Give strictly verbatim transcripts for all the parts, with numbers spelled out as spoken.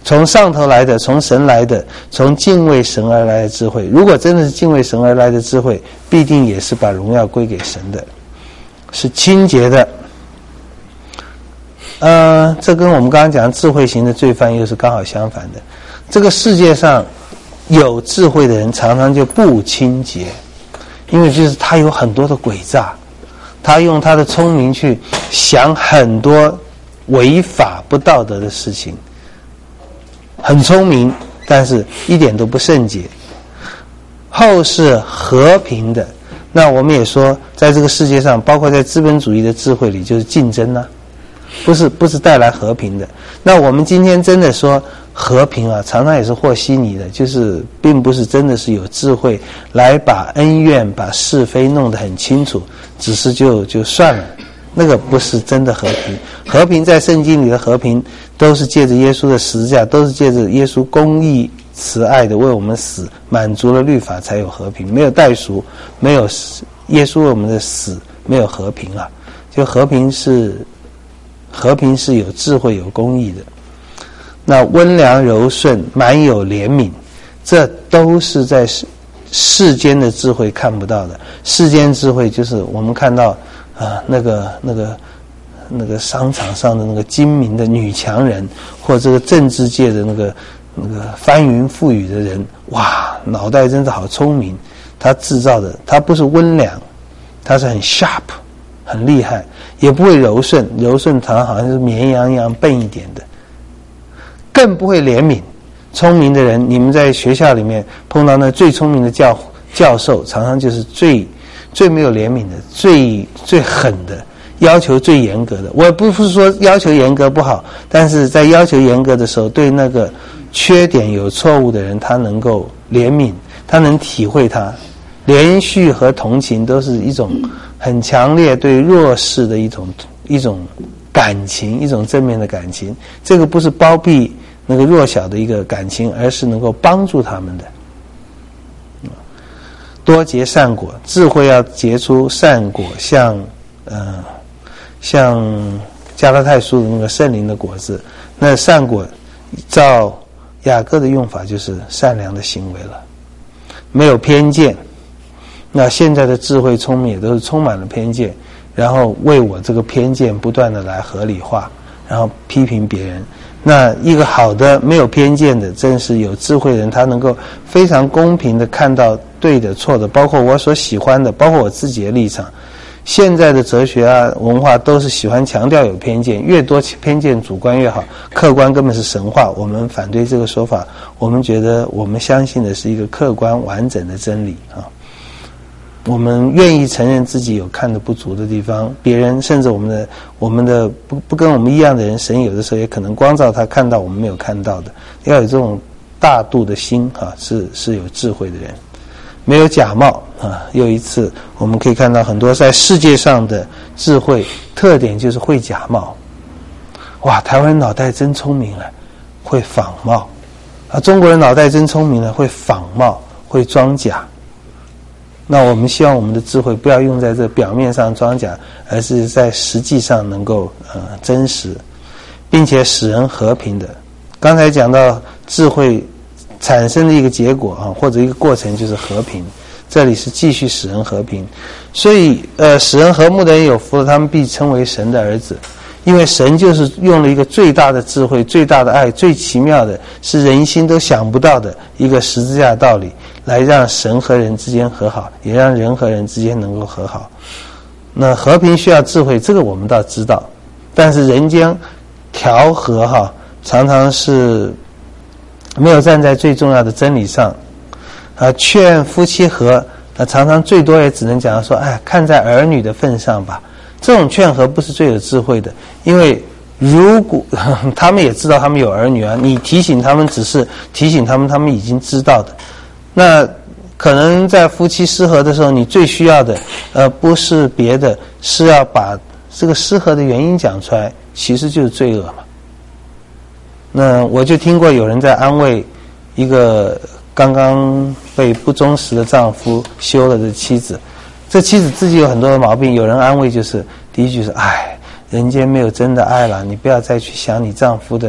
从上头来的，从神来的，从敬畏神而来的智慧。如果真的是敬畏神而来的智慧，必定也是把荣耀归给神的，是清洁的。呃，这跟我们刚刚讲智慧型的罪犯又是刚好相反的。这个世界上有智慧的人常常就不清洁，因为就是他有很多的诡诈，他用他的聪明去想很多违法不道德的事情，很聪明，但是一点都不圣洁。后是和平的，那我们也说在这个世界上，包括在资本主义的智慧里，就是竞争啊，不是不是带来和平的。那我们今天真的说和平啊，常常也是和稀泥的，就是并不是真的是有智慧来把恩怨把是非弄得很清楚，只是就就算了，那个不是真的和平。和平在圣经里的和平都是借着耶稣的十字架，都是借着耶稣公义慈爱的为我们死，满足了律法才有和平。没有代赎，没有耶稣为我们的死，没有和平啊。就和平是和平是有智慧有公义的。那温良柔顺，满有怜悯，这都是在世世间的智慧看不到的。世间智慧就是我们看到啊，那个那个那个商场上的那个精明的女强人，或这个政治界的那个那个翻云覆雨的人，哇，脑袋真是好聪明。他制造的，他不是温良，他是很 sharp， 很厉害，也不会柔顺，柔顺他好像是绵羊一样笨一点的。更不会怜悯。聪明的人，你们在学校里面碰到那最聪明的教教授，常常就是最最没有怜悯的，最最狠的，要求最严格的。我不是说要求严格不好，但是在要求严格的时候，对那个缺点有错误的人，他能够怜悯，他能体会他。怜恤和同情都是一种很强烈对弱势的一种一种感情，一种正面的感情。这个不是包庇那个弱小的一个感情，而是能够帮助他们的。多结善果，智慧要结出善果，像呃像加拉太书的那个圣灵的果子。那善果照雅各的用法就是善良的行为了，没有偏见。那现在的智慧聪明也都是充满了偏见，然后为我这个偏见不断的来合理化，然后批评别人。那一个好的没有偏见的，真是有智慧的人，他能够非常公平的看到对的错的，包括我所喜欢的，包括我自己的立场。现在的哲学啊文化都是喜欢强调有偏见，越多偏见主观越好，客观根本是神话。我们反对这个说法，我们觉得我们相信的是一个客观完整的真理啊。我们愿意承认自己有看得不足的地方，别人甚至我们的我们的不不跟我们一样的人，神有的时候也可能光照他看到我们没有看到的。要有这种大度的心啊，是是有智慧的人，没有假冒啊。又一次我们可以看到很多在世界上的智慧特点就是会假冒。哇，台湾人脑袋真聪明了，会仿冒啊！中国人脑袋真聪明了，会仿冒，会装假。那我们希望我们的智慧不要用在这表面上装假，而是在实际上能够呃真实，并且使人和平的。刚才讲到智慧产生的一个结果啊，或者一个过程就是和平，这里是继续使人和平。所以呃使人和睦的人有福了，他们必称为神的儿子。因为神就是用了一个最大的智慧、最大的爱、最奇妙的，是人心都想不到的一个十字架的道理，来让神和人之间和好，也让人和人之间能够和好。那和平需要智慧，这个我们倒知道，但是人间调和哈，常常是没有站在最重要的真理上啊。劝夫妻和，那常常最多也只能讲说，哎，看在儿女的份上吧。这种劝和不是最有智慧的，因为如果他们也知道他们有儿女啊，你提醒他们只是提醒他们他们已经知道的。那可能在夫妻失和的时候，你最需要的呃不是别的，是要把这个失和的原因讲出来，其实就是罪恶嘛。那我就听过有人在安慰一个刚刚被不忠实的丈夫休了的妻子，这妻子自己有很多的毛病，有人安慰就是第一句是，哎，人间没有真的爱了，你不要再去想你丈夫的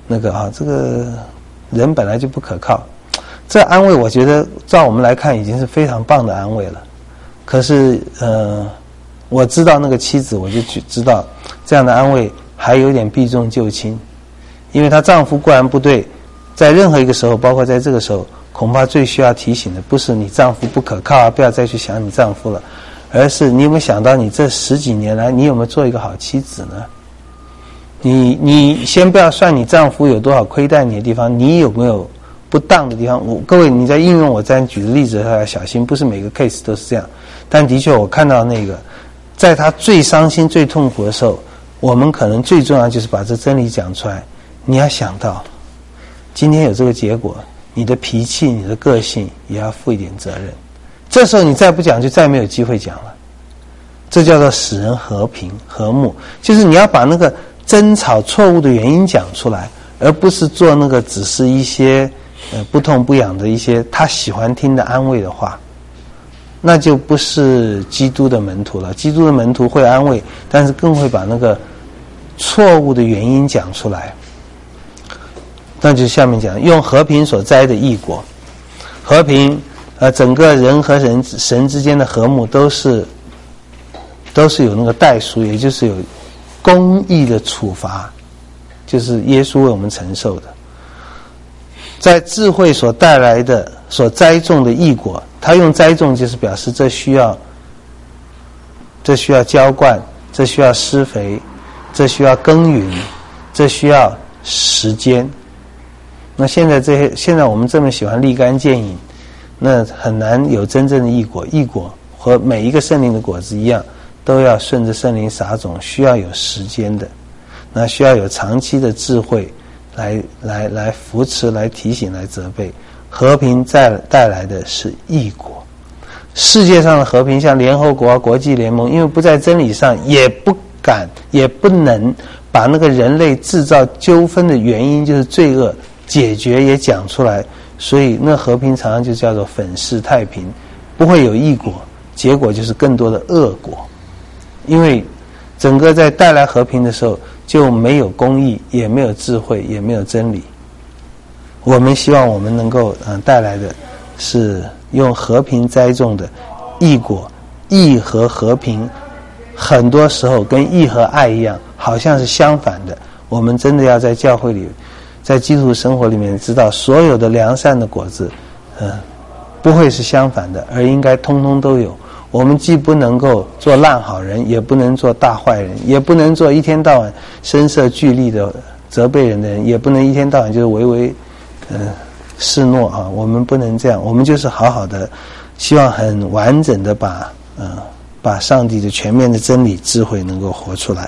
那个啊，这个人本来就不可靠。这安慰我觉得照我们来看已经是非常棒的安慰了。可是呃，我知道那个妻子，我就知道这样的安慰还有点避重就轻，因为她丈夫固然不对，在任何一个时候，包括在这个时候，恐怕最需要提醒的不是你丈夫不可靠啊，不要再去想你丈夫了，而是你有没有想到你这十几年来你有没有做一个好妻子呢？你你先不要算你丈夫有多少亏待你的地方，你有没有不当的地方？我各位你在应用我这样举的例子要小心，不是每个 case 都是这样，但的确我看到那个在他最伤心最痛苦的时候，我们可能最重要就是把这真理讲出来。你要想到今天有这个结果，你的脾气你的个性也要负一点责任，这时候你再不讲就再没有机会讲了。这叫做使人和平和睦，就是你要把那个争吵错误的原因讲出来，而不是做那个只是一些呃不痛不痒的一些他喜欢听的安慰的话，那就不是基督的门徒了。基督的门徒会安慰，但是更会把那个错误的原因讲出来。那就下面讲用和平所栽的义果。和平呃，整个人和人神之间的和睦都是都是有那个代赎，也就是有公义的处罚，就是耶稣为我们承受的。在智慧所带来的所栽种的义果，他用栽种就是表示这需要这需要浇灌，这需要施肥，这需要耕耘，这需要时间。那现在这些现在我们这么喜欢立竿见影，那很难有真正的义果。义果和每一个圣灵的果子一样，都要顺着圣灵撒种，需要有时间的，那需要有长期的智慧来来来扶持，来提醒，来责备。和平带带来的是义果。世界上的和平，像联合国啊、国际联盟，因为不在真理上，也不敢也不能把那个人类制造纠纷的原因就是罪恶解决也讲出来，所以那和平常常就叫做粉饰太平，不会有义果，结果就是更多的恶果。因为整个在带来和平的时候就没有公义，也没有智慧，也没有真理。我们希望我们能够嗯带来的是用和平栽种的义果。义和和平很多时候跟义和爱一样，好像是相反的。我们真的要在教会里，在基督徒生活里面知道，所有的良善的果子嗯不会是相反的，而应该通通都有。我们既不能够做烂好人，也不能做大坏人，也不能做一天到晚声色俱厉的责备人的人，也不能一天到晚就是唯唯呃示诺啊。我们不能这样，我们就是好好的，希望很完整的把呃把上帝的全面的真理智慧能够活出来。